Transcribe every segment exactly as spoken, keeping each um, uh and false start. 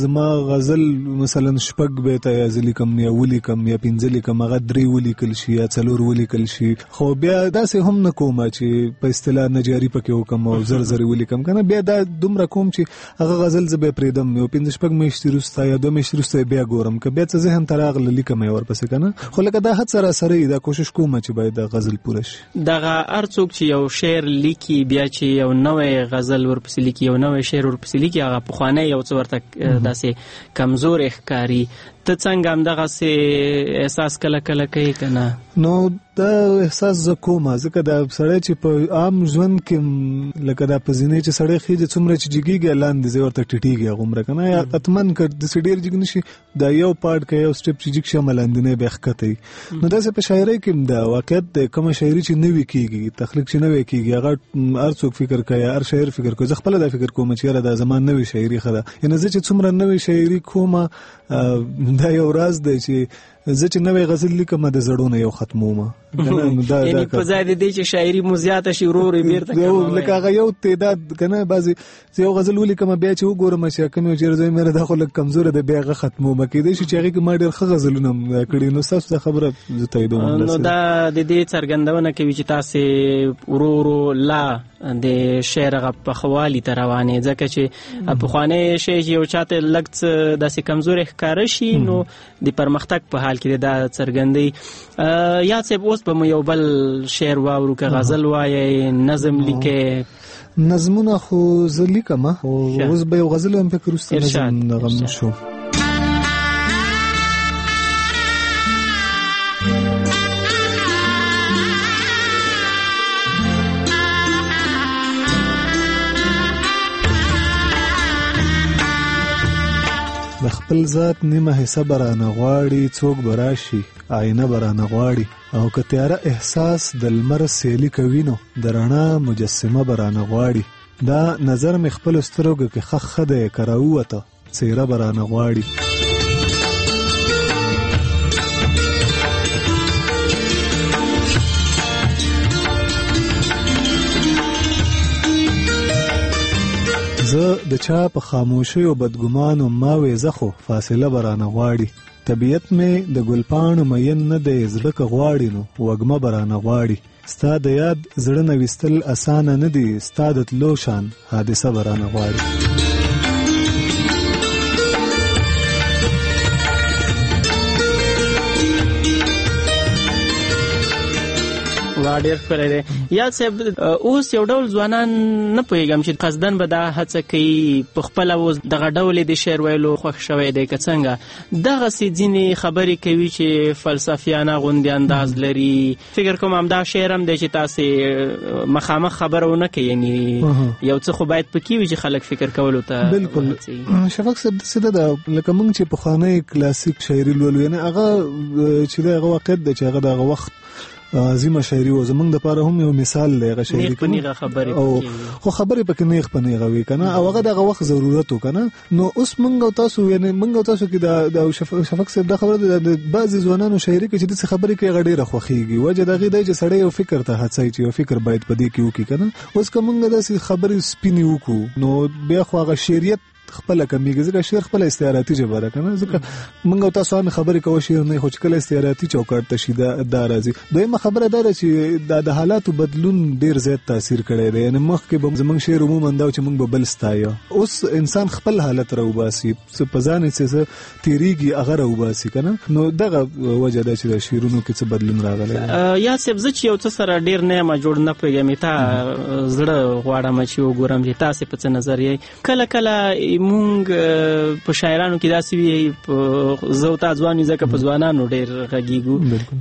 زما غزل مثلا شپږ بیته یا ولیکم یا ولیکم یا پنځه لیکم هغه درې ولیکل شي یا څلور ولیکل شي، خو بیا داسې هم نه کوم چې په اصطلاح نجاري پکې وکم او زر زر ولیکم کنه، بیا دا دومره کوم چې هغه غزل زه به پرېږدم یو پنځه شپږ میاشتې وروسته یا دوه میاشتې وروسته بیا ګورم که بیا څه ذهن ته راغله لیکم یې ورپسې کنه. خو لکه دا هڅه راسره وي، دا کوشش کوم چې باید دا غزل پوره شي. دغه هر څوک چې یو شعر لیکي بیا چې یو نوی غزل ورپسې لیکي یو نوی شعر ورپسې لیکي هغه پخوانی یو څه ورته داسې کمزور ښکاري. ته څنګه همدغسې احساس کله کله کوي که نه؟ نو دا احساس زه کوم، ځکه دا سړی چې په عام ژوند کې لکه دا په زینې چې سړی خېږي څومره چې جګېږي لاندې ځای ورته ټیټېږي هغومره که نه، یا حتمن که داسې ډېر جګ نه شي دا یو پاړ که یو سټپ چې جګ شي همه لاندینی بیا ښکته وي. نو داسې په شاعرۍ کې هم دا واقعیت دی، کومه شاعري چې نوې کېږي تخلیق چې نوې کېږي هغه هر څوک فکر کوي، هر شاعر فکر کوي. زه خپله دا فکر کوم چې یاره دا زما نوې شاعري ښه ده، یعنې زه چې څومره نوې شاعري کومه دا یو راز دی چې زه چې نوې غزل لیکم د زړو نه یو ختمومه. یعنې په ځای د دې چې شاعري مو زیاته شي ورو ورو بیرته کموئ، لکه هغه یو تعداد که نه بعضې زه یو غزل ولیکم بیا چې وګورم چې کوم یو چېرې زه مېره دا خو لږ کمزوره ده بیا هغه ختمومه، کېدای شي چې هغې کې ما ډېر ښه غزلونه هم کړي. نو ستاسو دا خبره زه تاییدوم. نو دا د دې څرګندونه کوي چې تاسې ورو ورو لا د شعر هغه پخوالي ته روانې، ځکه چې پخوانی شی چې یو چاته لږ څه داسې کمزورې ښکاره شي نو د پرمختګ په حال کې دا څرګندوي. یاد صاحب اوس به مو یو بل شعر واورو که غزل وایئ نظم لیکئ؟ نظمونه خو زه لیکم، اوس به یو غزل هم فکر وروسته نظم نغم شو. د خپل ذات نیمه حصه برانه غواړي، څوک براشي آینه برانه غواړي، او که تیاره احساس د لمر سیلی کوي نو د رڼا مجسمه برانه غواړي. دا نظر مې خپل سترګو کې ښه ښه دی که راووته څېره برانه غواړي. زه د چا په خاموشۍ او بدګمانو ما وې زه خو فاصله برانه غواړي. طبیعت مې د ګلپاڼو مین نه دی، زړه که غواړي نو وږمه برانه غواړي. ستا د یاد زړه نه ویستل اسانه نه دي، ستا د تلو شان حادثه برانه غواړي. وا ډېر ښکلی دی. یاد صاحب اوس یو ډول ځوانان نه پوهېږم چې قصدن به دا هڅه کوي په خپله اوس دغه ډول د شعر ویلو خوښ شوی دی که څنګه، دغسې ځینې خبرې کوي چې فلسفیانه غوندې انداز لري. فکر کوم همدا شعر هم دی چې تاسې مخامخ خبره ونه کوي، یعنې یو څه خو باید پکې وي چې خلک فکر کولو ته. بلکل شفق صاحب داسې ده ده لکه موږ چې پخوانی کلاسیک شاعري لولو، یعنې هغه چې دی هغه واقعیت دی چې هغه د هغه وخت عظیمه شاعري و. زمونږ دپاره هم یو مثال دی هغه شاعري، نیغ په نیغه خبرې او خو خبرې پکې نیغ په نیغه وي که نه، او هغه د هغه وخت ضرورت و که نه. نو اوس موږ او تاسو یعنې موږ او تاسو کې د شفق صاحب دا خبره ده د بعضې ځوانانو شاعري کې چې داسې خبرې کوي هغه ډېره خوښېږي. وجه د هغې دی چې سړی یو فکر ته هڅوي چې یو فکر باید په دې کې وکړي که نه. اوس که موږ داسې خبرې سپینې وکړو نو بیا خو هغه شعریت خپله کمیږي، ځکه شعر خپله استعاراتي ژبه ده که نه. ځکه موږ او تاسو هم خبرې کوو شعر نه، خو چې کله استعاراتي چوکاټ ته شي دا راځي. دویمه خبره دا ده چې دا د حالاتو بدلون ډېر زیات تاثیر کړی دی. یعنې مخکې به زموږ شعر عموما دا چې موږ به بل ستایو، اوس انسان خپل حالت راوباسي، څه په ځان یې څه تېرېږي هغه راوباسي که نه. نو دغه وجه ده چې د شعرونو کې څه بدلون راغلی. یا صاحب زه چې یو څه سره ډېر نه یم جوړ نه پوهېږم، تا زړه غواړم چې وګورم چې تاسې په څه نظر یې. کله کله مونږ په شاعرانو کې داسې وي، زه او تا ځوان یو ځکه په ځوانانو ډېر غږېږو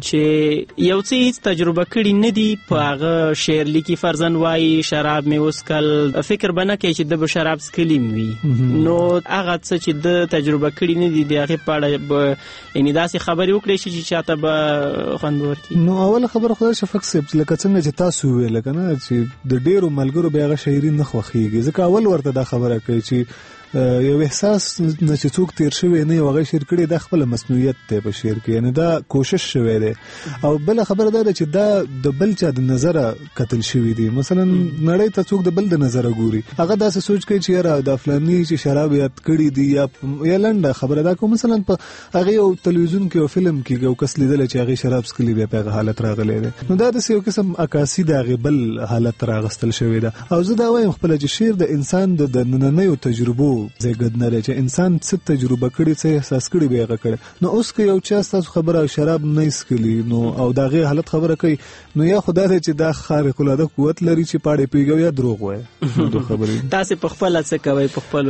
چې یو څه هېڅ تجربه کړي نه دي په هغه شعر لیکي، فرضاً وایي شراب مې وڅکل، فکر به نه کوي چې د به شراب څکلي وي. نو هغه څه چې د تجربه کړي نه دي د هغې په اړه به یعنې داسې خبرې وکړی شي چې چاته به خوند ورکړي. نو اوله خبره خدای شفق صاحب لکه څنګه چې تاسو وویل که نه چې د ډېرو ملګرو بیا هغه شاعري نه خوښېږي، ځکه اول ورته دا خبره کوي چې یو احساس نه چې څوک تیر شوی نه هغه شیر کړي د خپل مسؤلیت ته په شیر کې، یعنی دا کوشش شوی دی. او بل خبره ده چې دا د بل چا د نظر قتل شوی دی. مثلا نړۍ ته څوک د بل د نظر ګوري، هغه دا سوچ کوي چې یاره د فلانی چې شراب یاد کړي دي یا یا لنډه خبره ده، کوم مثلا په هغه یو تلویزیون کې او فلم کې یو کس لیدل چې هغه شراب سکلی بیا په حالت راغلی دی، نو دا د یو قسم عکاسي د هغه بل حالت راغستل شوی ده. او زه دا وایم خپل چې شعر د انسان د نننیو تجربو زیږد نه لري، چې انسان څه تجربه کړي څه احساس کړي به هغه کړي. نو اوس که یو چا تاسو خبره شراب نه اسکلی نو او دا غي حالت خبره کوي، نو یا خدای دې چې دا خارق العاده قوت لري چې پاړې پیګو یا دروغ وایي. نو خبرې تاسو په خپل څه کوي په خپل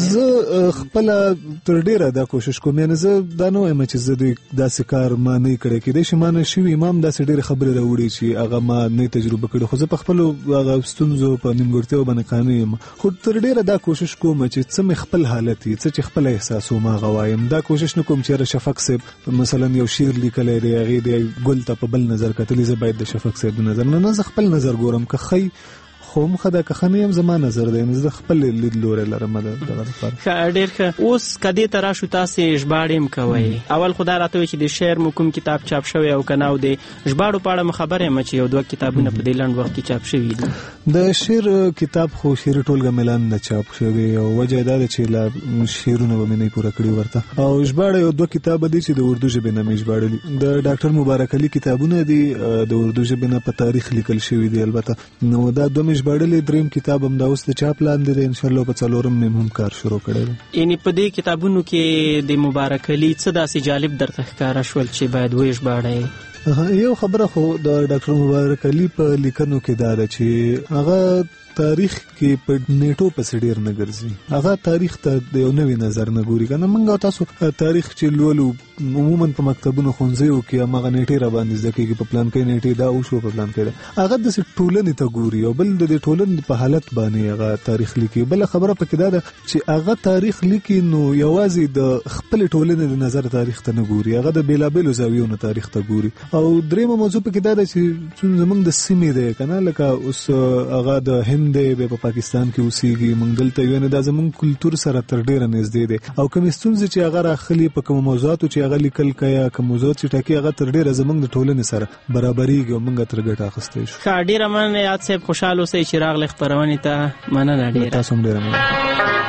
زه خپل تر ډیره دا کوشش کوم، یعنی زه دا نو ایم چې زه د داسې کار ما نه کړی کې د شمانه شوی امام داسې ډیره خبره راوړي چې هغه ما نه تجربه کړې، خو زه په خپل هغه ستونزو په نیمګړتیاو باندې قانع یم. خو تر ډیره دا کوشش کوم چې څه خپل حالت څه چې خپل احساسو ما غوایم. دا کوشش نکوم چې شفق صاحب مثلا یو شعر لیکلی دی هغه دی ګل ته په بل نظر کتلی، زه باید د شفق صاحب نظر نه نه زه خپل نظر ګورم که خی خو مخه که خنه يم زما نظر دی، زه خپل لید لوري لرم دغه لپاره. ډېر ښه. اوس کدی تر شو تاسو ژباړم کوي، اول خدای راته چې د شعر مو کوم کتاب چاپ شوی او کنه او د ژباړو په اړه خبره مې چې یو دوه کتابونه په دې لند وخت کې چاپ شوي دي. د شعر کتاب خو شعر ټولګه ملان نه چاپ شوی او وجه دا چې لا شعرونه به نه پوره کړی ورته، او ژباړه یو دوه کتاب دي چې د اردو ژبې نه مې ژباړلي. د ډاکټر مبارک علي کتابونه دي د اردو ژبې نه په تاریخ لیکل شوی دي، البته نو دا دوه مې ژباړلي. دریم کتاب هم دا اوس د چاپ لاندې دی، ان شاء الله په څلورم مې هم کار شروع کړی دی. یعنی په دې کتابونو کې د مبارک علي څه داسې جالب درته ښکاره شول چې باید وژباړئ؟ یو خبره خو د ډاکټر مبارک علي په لیکنو کې دا ده چې هغه تاریخ کې په نیټو پسې ډیر نه ګرځي، هغه تاریخ ته د یو نوې نظر نه ګوري. کنه موږ تاسو تاریخ چې لولو عموما په مکتبونو خونځیو کې هغه نیټې را باندې ځکه کې په پلان کې نیټې دا او شو په پلان کې هغه د ټولنې ته ګوري او بل د ټولنې په حالت باندې هغه تاریخ لیکي. بل خبره پکې دا ده چې هغه تاریخ لیکي نو یوازې د خپل ټولنې د نظر تاریخ ته نه ګوري، هغه د بیلابلو زاویو نه تاریخ ته ګوري. او دریمه موضوع پکې دا ده چې زمونږ د سیمې ده کنه لکه اوس هغه د هند دی په پاکستان کې اوسېږي، موږ دلته یو نه د زمونږ کلچر سره تر ډیره نږدې دي، او کوم ستونزې چې هغه راخلي په کوم موضوعاتو چې هغه لیکل کیا کوم موضوعات چې ټاکي هغه تر ډیره زمونږ د ټولنې سره برابرېږي او موږ تر ګټه اخیستې شو. ښه، ډیره مننه یاد صاحب، خوشاله اوسئ چې راغلی خپرونې ته. مننه ډیره. تاسو هم ډیره مننه.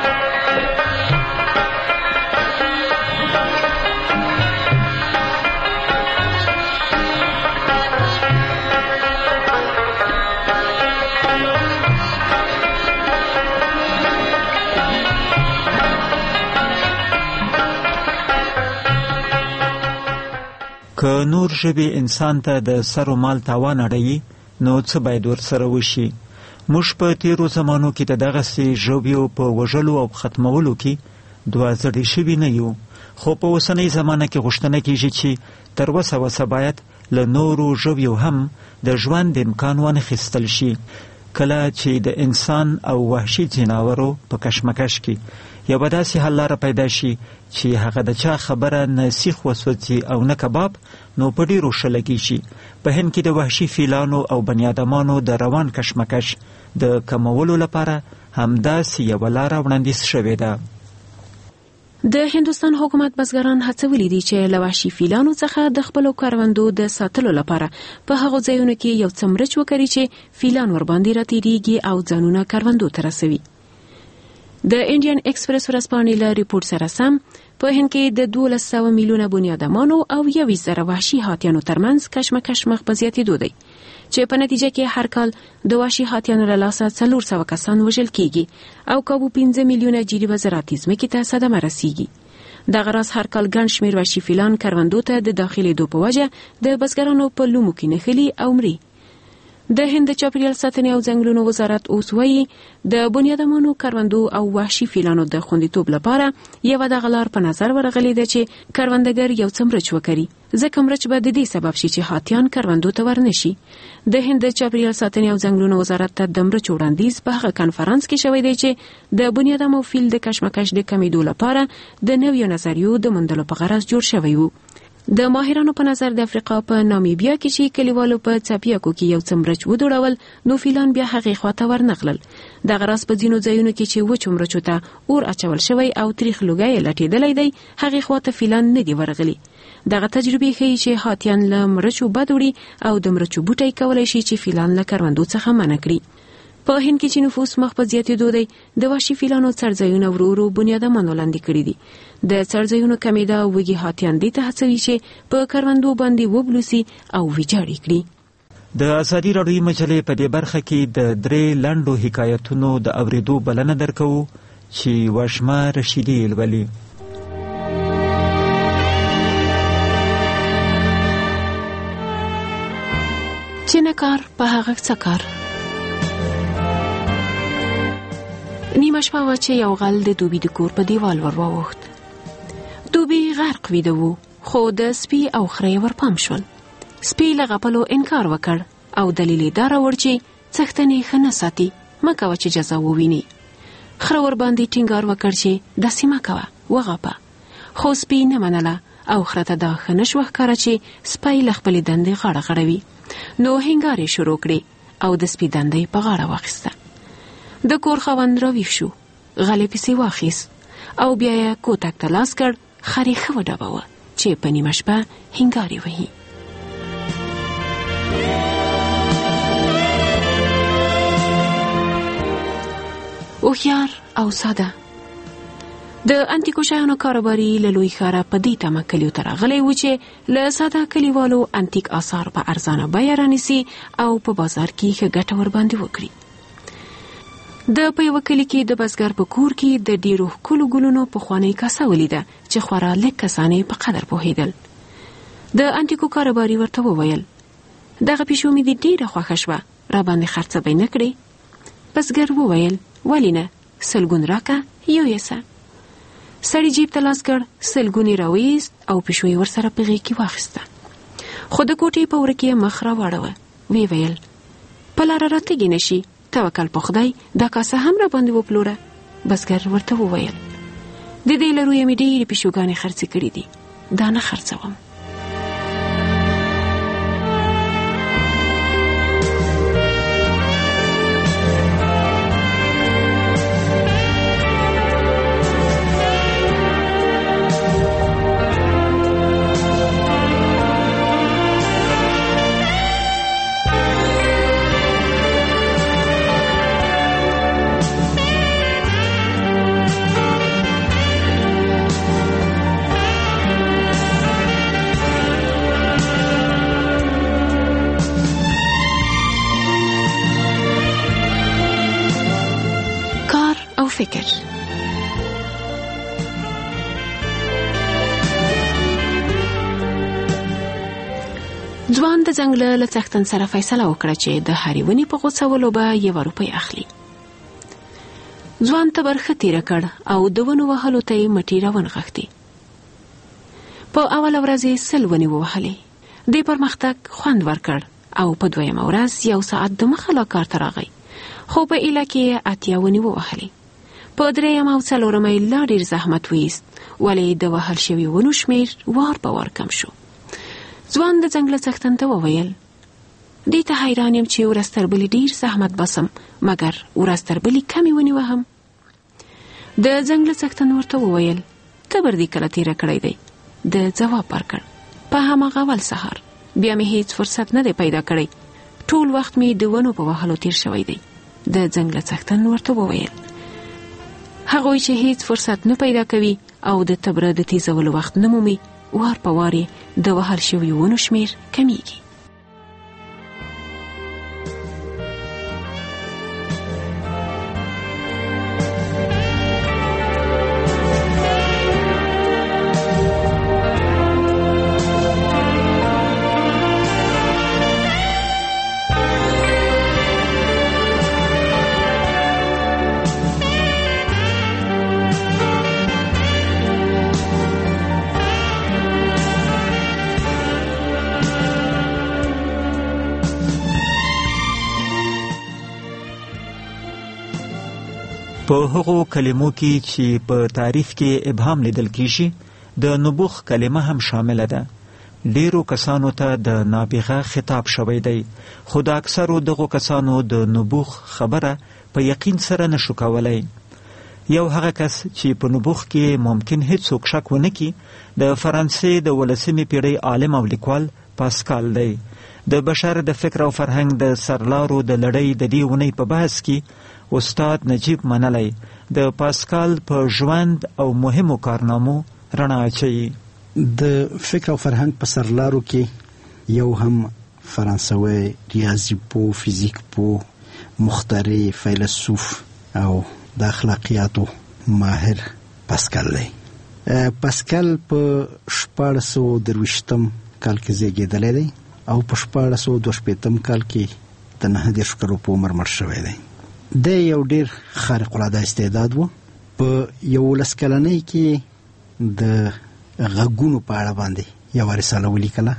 که نور ژبې انسان ته د سر و مال تاوان اړوي نو څه باید ورسره وشي؟ موږ په تیرو زمانو کې د دغسې ژبیو په وژلو او ختمولو کې دوه زړې شوي نه یو، خو په اوسنۍ زمانه کې غوښتنه کېږي چې تر وسه وسه باید له نورو ژبیو هم د ژوند امکان وانخیستل شي. کله چې د انسان او وحشي ځناورو په کشمکش کې یو به داسې حل لاره پیدا شي چې هغه د چا خبره نه سیخ وسوځي او نه کباب، نو په ډیرو ښه لګیږي. په هند کې د وحشي فیلانو او بني ادمانو د روان کشمکش د کمولو لپاره همداسې یوه لاره وړاندیز شوې ده. د هندوستان حکومت بزګران هڅولي دي چې له وحشي فیلانو څخه د خپلو کروندو د ساتلو لپاره په هغو ځایونو کې یو څه مرچ وکړي چې فیلان ورباندې راتېریږي او ځانونه کروندو ته رسوي. د انډین ایکسپریس ورځپاڼې له ریپورت سره سم په هند کې د دولس سوه میلیونه بني ادمانو او یویشت زره وحشي هاتیانو ترمنځ کشمکش مخ په زیاتېدو دی، چې په نتیجه کې هر کال د وحشي هاتیانو له لاسه څلور سوه کسان وژل کېږي او کابو پنځه میلیونه جریبه زراعتي ځمکې ته صدمه رسیږي. دغه راز هر کال ګڼ شمېر وحشي فیلان کروندو ته د داخلېدو په وجه د بزګرانو په لومو کې نښلي او مري. د هند چاپیریال ساتنې او ځنګلونو وزارت اوس وایي د بنیادمانو کروندو او وحشي فیلانو د خوندیتوب لپاره یوه دغه لار په نظر ورغلې ده چې کروندګر یو څه مرچ وکړي، ځکه مرچ به د دې سبب شي چې هاتیان کروندو ته ورنشي. د هند چاپیریال ساتنې او ځنګلونو وزارت ته د مرچ وړاندیز په هغه کنفرانس کې شوی دی چې د بنیادم او فیل د کشمکش د کمیدو لپاره د نویو نظریو د موندلو په غرض جوړ شوی و. د ماهرانو په نظر د افریقا په نامیبیا کې چې کلیوالو په څپیاکو کې یو څه مرچ ودوړول نو فیلان بیا هغې خواته ورنغلل. دغه راز په ځینو ځایونو کې چې وچو مرچو ته اور اچول شوی او تریخ لوګی یې لټېدلی دی هغې خواته فیلان نه دي ورغلي. دغه تجربې ښیي چې هاتیان له مرچو بد وړي او د مرچو بوټی کولی شي چې فیلان له کروندو څخه منع کړي. په هند کې چې نفوس مخ په زیاتېدو دی د وحشي فیلانو څړځایونه ورو ورو بنیادمانو لاندې کړي دي. د څړځایونو کمېدا وږي هاتیان دې ته هڅوي چې په کروندو باندې وبلوسي او ویجاړې کړي. د ازادي راډیو مجلې په دې برخه کې د درې لنډو حکایتونو د اورېدو بلنه درکوو چې وشمه رشیدي یې لولي. چې نه کار په هغه څه کار. نیمه شپه وه چې یو غل د دوبي د کور په دیوال ور واوښت. دوبي غرق ویده و خو د سپي او خره ورپام شول. سپي له غپلو انکار وکړ او دلیل یې دا راوړ چې څښتنې ښه نه ساتي مه کوه چې جزا وویني. خره ورباندې ټینګار وکړ چې داسې مه کوه وغاپه. خو سپي نه منله او خره ته دا ښه نه شوه ښکاره چې سپی له خپلې دندې غاړه غړوي. نو هنګار یې شروع کړې او د سپي دنده یې په غاړه واخیسته. د کور خاوند راویښ شو، غلې پسې واخیست او بیا یې کوتک ته لاس کړ. خرې ښه وډبوه چې په نیمه شپه هنګار یې وهي. هوښیار او ساده. د انتیکو شیانو کاروباري له لوی ښاره په دې تمه کلیو ته راغلی و چې له ساده کلیوالو انتیک آثار په ارزانه بیه رانیسي او په بازار کې ښه ګټه ورباندې وکړي. د په یوه کلي کې د بزګر په کور کې د ډېرو ښکلو ګلونو پخوانۍ کاسه ولیده چې خورا لږ کسان یې په قدر پوهېدل. د انتیکو کاروباري ورته وویل دغه پیشو مې دې ډېره خوښه شوه، راباندې خرڅه به یې نه کړې؟ بزګر وویل ولې نه، سلګون راکه یو یې سه. سړي جیب ته لاس کړ، سلګون یې راویست او پیشو یې ورسره په غېږ کې واخیسته. خو د کوټې په وره کې مخ راواړوه. ویې ویل په لاره راتګې نه شي، توکل په خدای دا کاسه هم را باندې وپلوره. بزګر ورته وویل د دې له رویه مې ډېرې پیشوګانې خرڅې کړي دي، دا نه خرڅوم. فکر. ځوان د ځنګله له څښتن سره فیصله وکړه چې د هرې ونې په غوڅولو به یوه روپۍ اخلي. ځوان تبر ښه تېره کړ او د ونو وهلو ته یې مټې راونغښتې. په اوله ورځ یې سل ونې ووهلې. دې پرمختګ خوند ورکړ او په دویمه ورځ یو ساعت د مخه لا کار ته راغی، خو په ایله کې یې اتیا ونې ووهلې. په درېیم او څلورمه یې لا ډېر زحمت ویست، ولې د وهل شوي ونو شمېر وار په وار کم شو. ځوان د ځنګله څښتن ته وویل دې ته حیران یم چې ورځ تر بلې ډېر زحمت باسم، مګر ورځ تر بلې کمې ونې وهم. د ځنګله څښتن ورته وویل تبر دې کله تېره کړی دی؟ د ځواب ورکړ په هماغه اول سهار، بیا مې هیڅ فرصت نه دی پیدا کړی، ټول وخت مې د ونو په وهلو تېر شوی دی. د ځنګله څښتن ورته وویل هغوی چې هیڅ فرصت نه پیدا کوي او د تبره د تیزولو وخت نه مومي، وار په وار د وهل شوي ونو شمېر کمیږي. په هغو کلمو کې چې په تعریف کې ابهام لیدل کیږي، د نبوغ کلمه هم شامله ده. ډیرو کسانو ته د نابغه خطاب شوی دی، خو د اکثرو دغو کسانو د نبوغ خبره په یقین سره نشو کولای. یو هغه کس چې په نبوغ کې ممکن هیڅوک شک ونه کړي د فرانسې د ولسمې پیړۍ عالم او لیکوال پاسکال دی. د بشر د فکر او فرهنګ د سرلارو د لړۍ د دې اونۍ په بحث کې استاد نجیب منلی د پاسکال په ژوند او مهمو کارنامو رڼا اچوي. د فکر او فرهنګ په سرلارو کې یو هم فرانسوي ریاضي پوه، فزیک پوه، مخترع، فیلسوف او د اخلاقیاتو ماهر پاسکال دی. پاسکال په شپاړس سوه درویشتم کال کې زیږېدلی دی او په شپاړس سوه دوه شپېتم کال کې د نهه دېرش کلو په عمر مړ شوی دی. دی یو ډېر خارق العاده استعداد و. په یولس کلنۍ کې د غږونو په اړه باندې یوه رساله ولیکله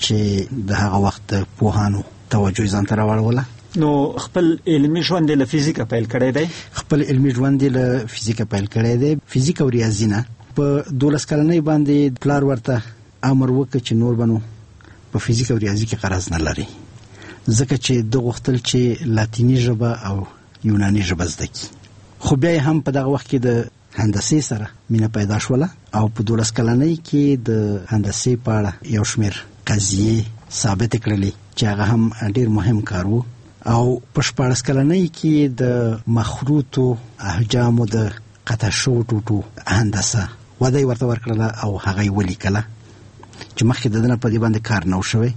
چې د هغه وخت د پوهانو توجه ځان ته راواړوله. نو خپل علمي ژوند له فزیکه پیل کړی دی. خپل علمي ژوند له فزیکه پیل کړی دی. فزیک او ریاضي نه. په دولس کلنۍ باندې پلار ورته امر وکړ چې نور بنو په فزیک او ریاضي کې قرض نه لري، ځکه چې د غوښتل چې لاتینی ژبه او یوناني ژبه زده کړي. خو بیا هم په دغه وخت کې د هندسې سره مینه پیدا شوله او په دولس کلنۍ کې د هندسې په اړه یو شمېر قضیې ثابت کړلې چې هغه هم ډېر مهم کار و. او په شپاړس کلنۍ کې د مخروطو احجامو د قطع شوو ټوټو هندسه وده یې ورته ورکړله او هغه یې ولیکله چې مخکې د ده نه په دې باندې کار نه و شوی.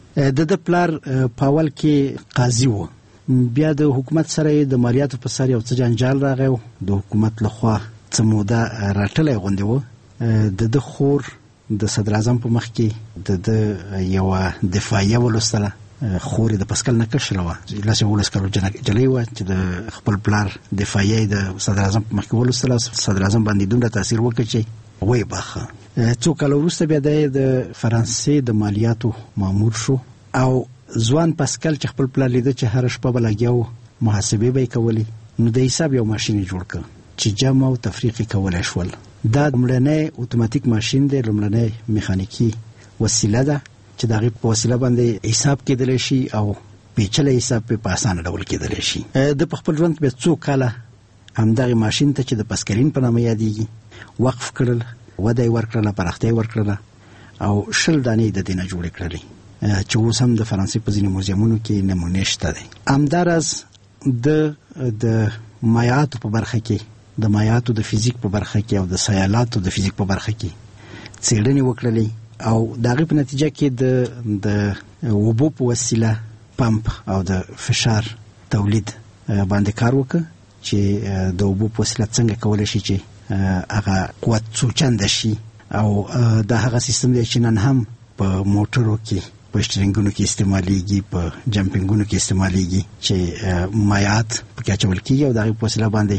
د ده پلار په اول کې قاضي و، بیا د حکومت سره د مالیاتو په سر یو څه جنجال راغی و. د حکومت لخوا څه موده راټلی غوندې و. د ده خور د صدر اعظم په مخ کې د ده یوه دفاعیه ولوستله. خور یې د پاسکال نه کشره وه، لس یولس کلو جلۍ وه چې د خپل پلار دفاعیه یې د صدر اعظم په مخ کې ولوستله. صدر اعظم باندې دومره تاثیر وکړ چې ویې باخه. څو کاله وروسته بیا دی د فرانسې د مالیاتو مامور شو او ځوان پاسکال چې خپل پلار لیده چې هره شپه به لګیا و، محاسبې به یې کولې، نو د حساب یو ماشین یې جوړ کړ چې جمع او تفریق یې کولی شول. دا لومړنی اتوماتیک ماشین دی، لومړنی میخانیکي وسیله ده چې د هغې په وسیله باندې حساب کېدلی شي او پیچلی حساب پې په اسانه ډول کېدلی شي. د په خپل ژوند کې بیا څو کاله همدغې ماشین ته چې د پاسکالین په نامه یادېږي وقف کړل، وده یې ورکړله، پراختیا یې ورکړله او شل دانې د دې نه جوړې کړلې چې اوس هم د فرانسې په ځینې موزیمونو کې نمونې شته دی. همداراز د د مایعاتو په برخه کې، د مایعاتو د فزیک په برخه کې او د سیالاتو د فزیک په برخه کې څېړنې وکړلې او د هغې په نتیجه کې د د اوبو په وسیله پمپ او د فشار تولید باندې کار وکړ چې د اوبو په وسیله څنګه کولی شي چې هغه قوت څو چنده شي. او دا هغه سیستم دی چې نن هم په موټرو کې، په شټرینګونو کې استعمالیږي، په جمپینګونو کې استعمالیږي چې مایعات پکې اچول کېږي او د هغې په وسیله باندې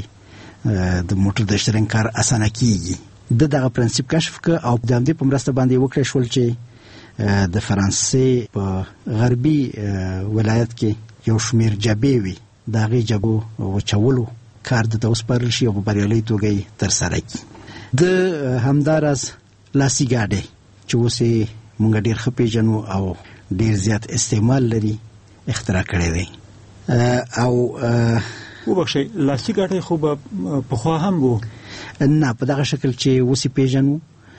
د موټر د شټرینګ کار اسانه کېږي. د دغه پرنسپ کشف کړ او د همدې په مرسته باندې وکړی شول چې د فرانسې په غربي ولایت کې یو شمېر جبې وي، د هغې جبو وچولو کار د ته وسپارل شي او په بریالۍ توګه یې ترسره کړي. د همداراز لاسي ګاډی چې اوس یې موږ ډېر ښه پېژنو او ډېر زیات استعمال لري اختراع کړی دی. او وبخښئ، لاسي ګاډی خو به پخوا هم و؟ نه، په دغه شکل چې اوس یې پېژنو،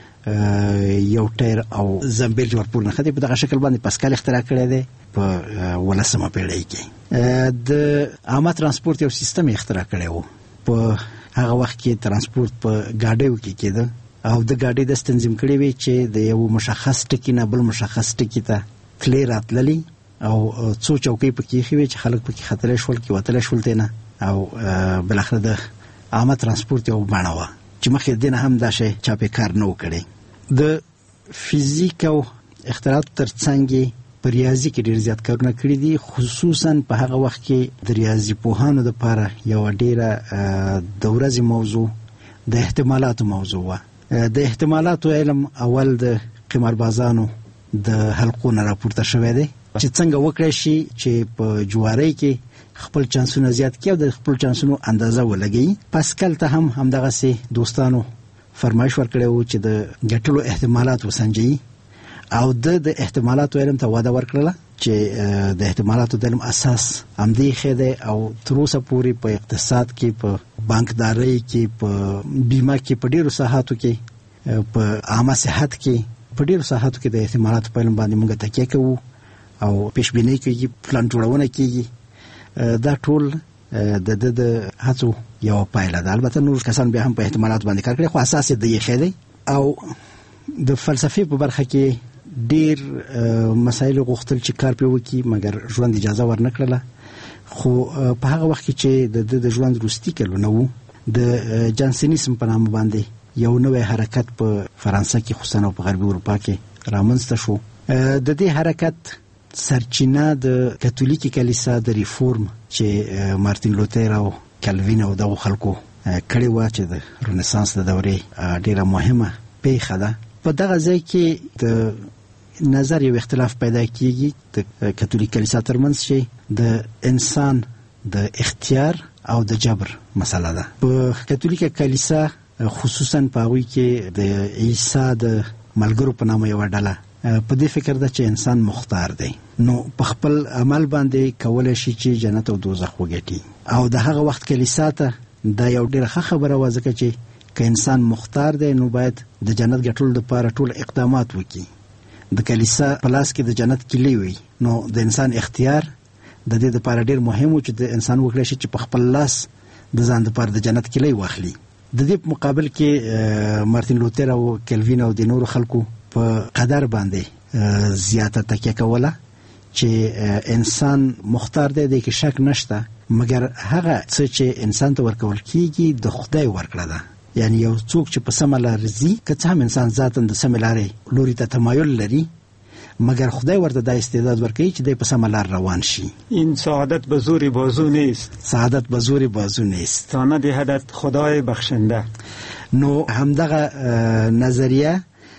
یو ټایر او زنبیل چې ورپورې نښتې، په دغه شکل باندې پاسکال اختراع کړی دی په ولسمه پیړۍ کې. د عامه ترانسپورت یو سیستم یې اختراع کړی و. په هغه وخت کې ترانسپورت په ګاډیو کې کېده او د ګاډۍ داسې تنظیم کړی وي چې د یو مشخص ټکي نه بل مشخص ټکي ته تلې راتللې او څو چوکۍ پکې ایښې وې چې خلک پکې ختلی شول، کې وتلی شول تېنه، او بالاخره د عامه ترانسپورت یو بڼه وه چې مخکې د دې نه هم دا شی چا پې کار نه و کړی. د فزیک او اختراعاتو تر څنګ په ریاضي کې ډېر زیات کارونه کړي دي، خصوصا په هغه وخت کې د ریاضي پوهانو دپاره یوه ډېره د ورځې موضوع د احتمالاتو موضوع وه. د احتمالاتو علم اول د قماربازانو د حلقو نه راپورته شوی دی چې څنګه وکړی شي چې په جوارۍ کې خپل چانسونه زیات کړي او د خپل چانسونو اندازه ولګوي. پاسکال ته هم همدغسې دوستانو فرمایش ورکړی و چې د ګټلو احتمالات وسنجوي او د احتمالاتو علم ته وده ورکړله چې د احتمالاتو د علم اساس همدې خېده او تر اوسه پورې په اقتصاد کې، په بانکدارۍ کې، په بیمه کې، په ډیرو ساحاتو کې، په عامه صحت کې، په ډیرو ساحاتو کې د احتمالاتو په علم باندې موږ تکیه کوو او پیشبینی کوي، پلان جوړونه کوي. دا ټول د د د هڅو یو پایله ده. البته نور کسان بیا هم په احتمالات باندې کار کوي، خو اساس یې د یې خېده. او د فلسفې په برخه کې ډیر مسایل غوښتل چې کار په وکي، مګر ژوند اجازه ورنکړله. خو په هغه وخت کې چې د د ژوند وروستي کلونه وو، د جانسنیزم په نامه باندې یو نوې حرکت په فرانسه کې خصوصا په غربي اروپا کې رامنځته شو. د دې حرکت سرچینه د کاتولیکي کلیسا د ریفورم چې مارتین لوتر او کلوین او دغه خلکو کړي و چې د رنسانس د دورې ډیره مهمه پیښه ده. په دغه ځای کې د نظر یو اختلاف پیدا کیږي د کاتولیک کلیسا ترمنځ چې د انسان د اختیار او د جبر مسله ده. په کاتولیک کلیسا خصوصا په هغوی کې د عیسی د ملګرو په نامه یو ډله په دې فکر ده چې انسان مختار دی، نو په خپل عمل باندې کولای شي چې جنت او دوزخ وګټي. او د هغه وخت کلیسا ته دا یو ډیره ښه خبره وه، ځکه چې که انسان مختار دی نو باید د جنت ګټلو لپاره ټول اقدامات وکړي. د کلیسا په لاس کې د جنت کیلي وي، نو د انسان اختیار د دې لپاره ډیر مهم و چې د انسان وکړي شي چې په خپل لاس د ځان لپاره د جنت کیلي واخلي. د دې په مقابل کې مارتین لوتر او کلوین او د نورو خلکو په قدر باندې زیاته تکیه کوله چې انسان مختار دی، د کې شک نشته، مګر هغه څه چې انسان ته ورکول کیږي د خدای ورکړه ده. یعنی یو څوک چې په سمه لار ځي، که څه هم انسان ذاتاً د سمې لارې لوري ته تمایل لري، مگر خدای ورته دا استعداد ورکوي چې دی په سمه لار روان شي. این سعادت به زور بازو نیست، سعادت به زور بازو نیست، تا ندهدت خدای بخشنده. نو همدغه نظریه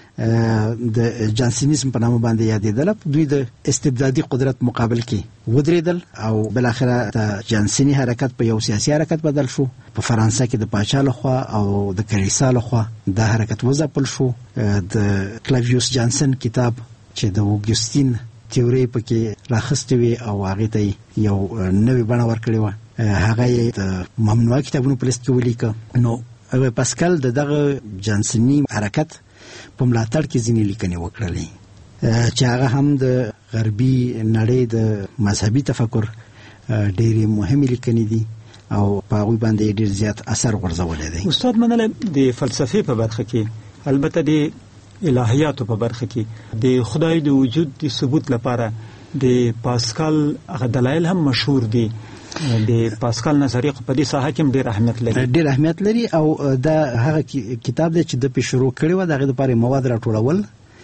د جانسنیزم په نامه باندې یادېدله. دوی د استبدادي قدرت مقابل کې ودرېدل او بلاخره د جانسني حرکت په یو سیاسي حرکت بدل شو. په فرانسه کې د پاچا لخوا او د کلیسا لخوا دا حرکت وځپل شو. د کلاویوس جانسن کتاب چې د اوګوستین تیوري پکې راخستې وي او هغه ته یو نوې بڼه ورکړې و، هغه د ممنوع کتابونو په لیست کې ولیکه. نو پاسکال دغه جانسني حرکت په ملاتړ کې ځینې لیکنې وکړلې چې هغه هم د غربي نړۍ د مذهبي تفکر ډېرې مهمې لیکنې دي او په هغوی باندې ډېر زیات اثر غورځولی دی. استاد منله د فلسفې په برخه کې، البته د الهیاتو په برخه کې د خدای د وجود د ثبوت لپاره د پاسکال هغه دلایل هم مشهور دي. د پاسکال نظریه په دې ساحه کې ډېر اهمیت لري ډېر اهمیت لري او دا هغه کتاب دی چې د په شروع کړی و، دغه لپاره مواد راټولول،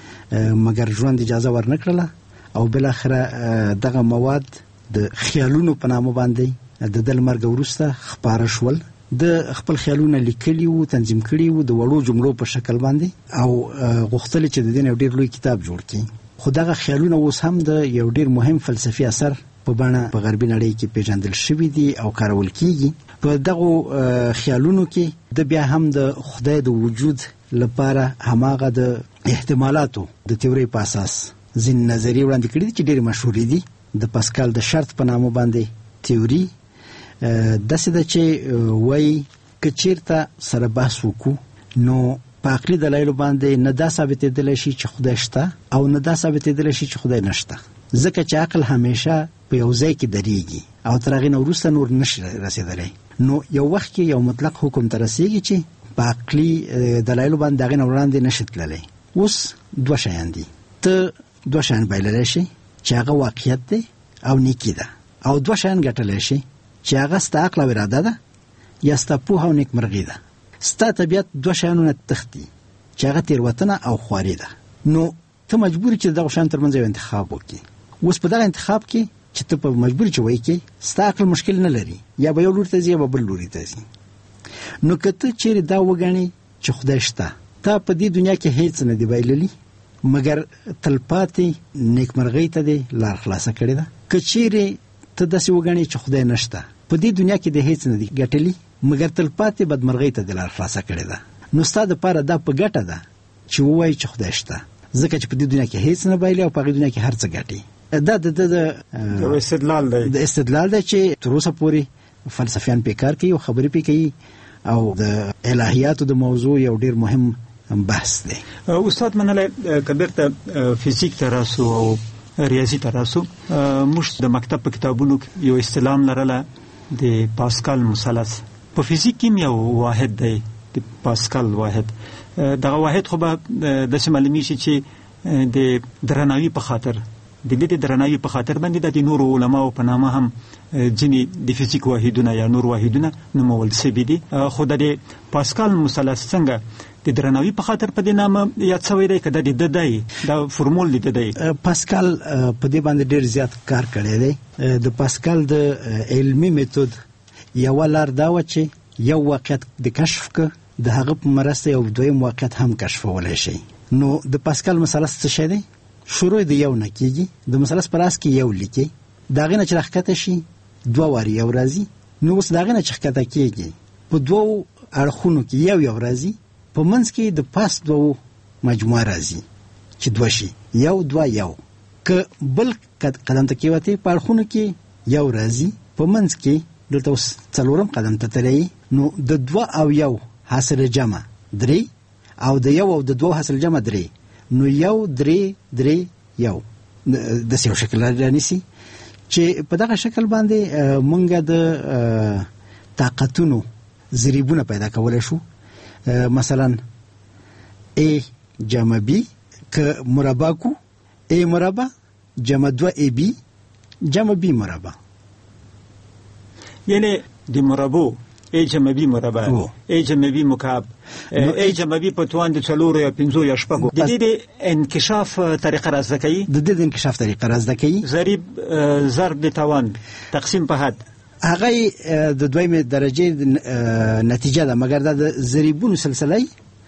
مګر ژوند اجازه ورنکړله او بل اخره دغه مواد د خیالونو په نامه باندې د دل مرګ وروسته خپاره شول. د خپل خیالونه لیکلي وو، تنظیم کړي وو د وړو جملو په شکل باندې، او غوښتل چې د دې یو ډېر لوی کتاب جوړ کړي. خو دغه خیالونه اوس هم د یو ډېر مهم فلسفي اثر په بڼه په غربي نړۍ کې پیژندل شوي دي او کارول کیږي. په دغه خیالونو کې د بیا هم د خدای د وجود لپاره هماغه د احتمالاتو د تیوري په اساس ځینې نظریې وړاندې کړي دي چې ډېرې مشهورې دي. د پاسکال د شرط په نامه باندې تیوري داسې ده چې وایي که چېرته سره بحث وکړو نو په عقلي دلایلو باندې نه دا ثابتېدلی شي چې خدای شته او نه دا ثابتېدلی شي چې خدای نشته، ځکه چې عقل همیشه په یو ځای کې درېږي او تر هغې نه وروسته نور نشي رسېدلی. نو یو وخت کې یو مطلق حکم ته رسېږي چې په عقلي دلایلو باندې د هغې نه وړاندې نشي تللی. اوس دوه شیان دي، ته دوه شیان بایللی شي چې هغه واقعیت دی او نیکي ده، او دوه شیان ګټلی شي چې هغه ستا عقل او اراده ده یا ستا پوهه او نیکمرغي ده. ستا طبیعت دوه شیانو نه تښتي چې هغه تېروتنه او خواري ده. نو ته مجبور چې دغه شیانو ترمنځ یو انتخاب وکړي. اوس په دغه انتخاب کې چې ته په مجبور چې وایي کې ستا عقل مشکل نه لري، یا به یو لوري ته ځي یا به بل لوري ته ځي. نو که ته چیرې دا وګڼې چې خدای شته، تا په دې دنیا کې هیڅ نه دی بایللی مګر تلپاتې نیکمرغۍ ته دې لار خلاصه کړې ده. که چیرې ته داسې وګڼې چې خدای نشته، په دې دنیا کې د هیڅ نه دی ګټلی مګر تلپاتې بدمرغۍ ته دې لار خلاصه کړې ده. نو ستا دپاره دا په ګټه ده چې ووایي چې خدای شته، ځکه چې په دې دنیا کې هیڅ نه بایلي او په دې دنیا کې هر څه ګټي. دا د د استدلال دی د استدلال دی چې تر اوسه پورې فلسفیان په کار کوي او خبرې پې کوي او د الهیاتو د موضوع یو ډیر مهم بحث دی. استاد منله کبیر ته فزیک ته راسو او ریاضي ته راسو، موږ د مکتب په کتابونو یو اصطلاح لرله د پاسکال مثلث. په فزیک کې یو واحد دی د پاسکال واحد. دغه واحد خو به د سیمالمی شي چې د درناوي په خاطر د دې درناوي په خاطر باندې د نورو علماو په نامه هم ځینې د فزیک واحدونه یا نور واحدونه نومول شوي دي. خو د پاسکال مثلث څنګه د درناوي په خاطر په دې نامه یاد شوی دی که د د دی دا فرمول دی دی پاسکال په دې باندې ډیر زیات کار کړی دی. د پاسکال د علمي میتود یو لار دا و چې یو واقعیت د کشف ک د هغه په مرسته یو دویم واقعیت هم کشفولای شي. نو د پاسکال مثلث څه شی دی؟ شروع د یو نه کیږي، د مثلث پر اس کې یو لیکي، دا غینه چې راخته شي دوه واری یو راځي. نو اوس دا غینه چې ښکته کیږي په دوه اړخونو کې یو یو راځي، په منځ کې د پاس دوه مجموعه راځي چې دوه شي یو دوه یو. که بل قدم ته کېوته په اړخونو کې یو راځي، په منځ کې دلته اوس څلورم قدم ته تللی، نو د دوه او یو حاصل جمع درې او د یو او د دوه حاصل جمع درې، نو یو درې درې یو د سیو شکل رانیسي چې په دغه شکل باندې مونږ د طاقتونو ضریبونه پیدا کولای شو. مثلا A جمع B که مربع کو A مربع جمع دو A B جمع B مربع، یعنی د مربع A جمع B مربع A جمع B مکعب A جمع B په توان د څلورو یا پنځو یا شپږو. د دې د انکشاف طریقه را زده کوي، د دې د انکشاف طریقه را زده کوي. ضریب ضرب د توان تقسیم په حد هغه د دویمه درجه نتیجه ده، مګر دا د ضریبونو سلسله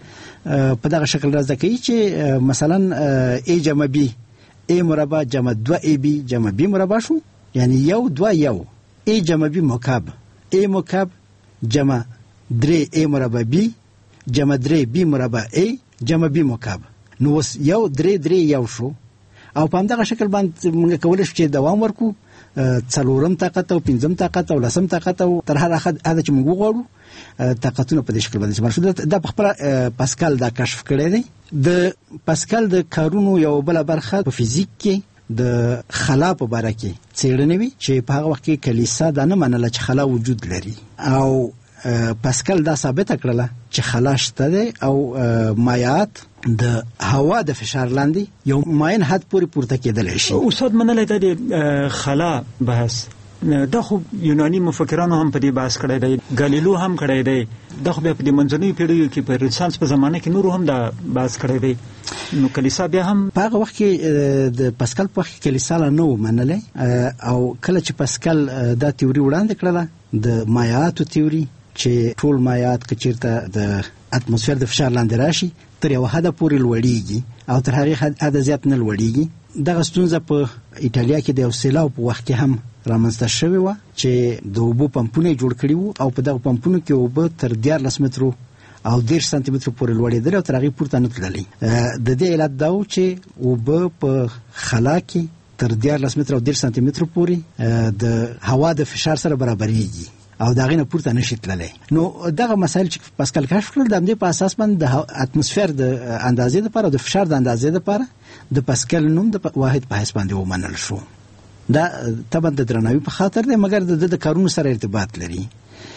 په دغه شکل راځي کوي چې مثلا A جمع B A مربع جمع دو A B جمع B مربع شو، یعنی یو دو یو. A جمع B مکعب A مکعب جمع درې A مربع B جمع درې B مربع A جمع B مکعب، نو اوس یو درې درې یو شو. او په همدغه شکل باندې موږ کولای شو چې دوام ورکو، څلورم طاقت او پنځم طاقت او لسم طاقت او تر هر اخد هدا چې موږ وغواړو طاقتونه په دې شکل باندې استعمال شو. دا په خپل پاسکال دا کشف کړی دی. د پاسکال د کارونو یو بل برخه په فزیک کې د خلا په اړه کې څېړنې وی چې په هغه وخت کې کلیسا دا نه منله چې خلا وجود لري، او پاسکال دا ثابت کړله چې خلا شته دی او مایعات د هوا د فشار لاندې یو معین حد پورې پورته کېدلی شي. استاد منله د خلا بحث دا خو یوناني مفکرانو هم په دې بحث کړی دی، ګالیلو هم کړی دی، دا خو بیا په دې منځنیو پیړیو کې په رنسانس په زمانه کې نورو هم دا بحث کړی دی. نو کلیسا بیا هم په هغه وخت کې د پاسکال په وخت کې کلیسا لا نو منله، او کله چې پاسکال دا تیوري وړاندې کړله د مایعاتو تیوري چې ټول مایعات که چیرته د اتموسفیر د فشار لاندې راشي تر یو حد پورې لوړیږي او تر هغه حد زیات نه لوړیږي. دغه ستونزه په ایټالیا کې د یو سیلاب په وخت کې هم رامنځته شوې وه چې د اوبو پمپونه جوړ کړي وو او په دغه پمپونو کې اوبه تر دیارلس مترو او دېرش سانتي مترو پورې لوړېدلې او تر هغې پورته نه تللې. د دې علت دا و چې اوبه په خلا کې تر دیارلس مترو او دېرش سانتي مترو پورې د هوا د فشار سره برابرېږي او دا غینه پورته نشي تللی. نو دغه مسایل چې پاسکال کشف کړل د همدې په اساس باندې د اتموسفیر د اندازې لپاره او د فشار د اندازې لپاره د پاسکال نوم د واحد په حساب باندې ومنل شو. دا طبعا د درناوي په خاطر دی، مګر د د کارونو سره ارتباط لري.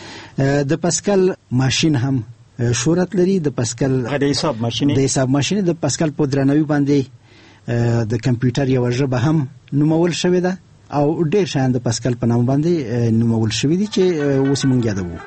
د پاسکال ماشين هم شهرت لري. د پاسکال د حساب ماشين د حساب ماشين د پاسکال په درناوي باندې د کمپیوټر یو ژبه هم نومول شوې ده او ډېر شان د پاسکال په نام باندې نومول شوی دي چې اوس موږ یادوو.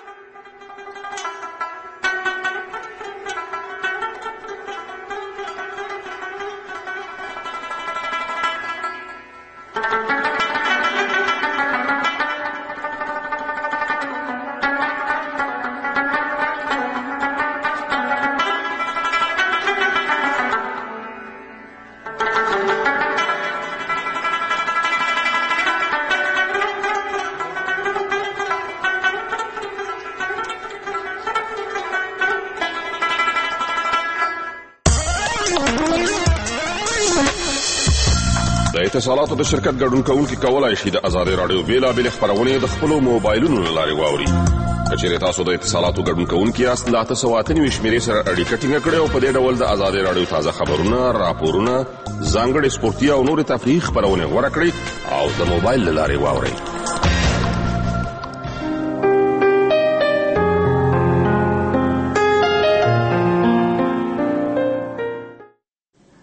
اتصالاتو د شرکت ګډون کوونکي کولای شي د آزادۍ رادیو بیلابېلې خپرونې د خپلو موبایلونو له لارې واوري. که چیرې تاسو د اتصالاتو ګډون کوونکي یاست له اته سوه اته نوي شمېرې سره اړیکه ټینګه کړئ او په دې ډول د آزادۍ رادیو تازه خبرونه، راپورونه، ځانګړې سپورتي او نورې تفریحي خپرونې غوره کړئ او د موبایل له لارې واورئ.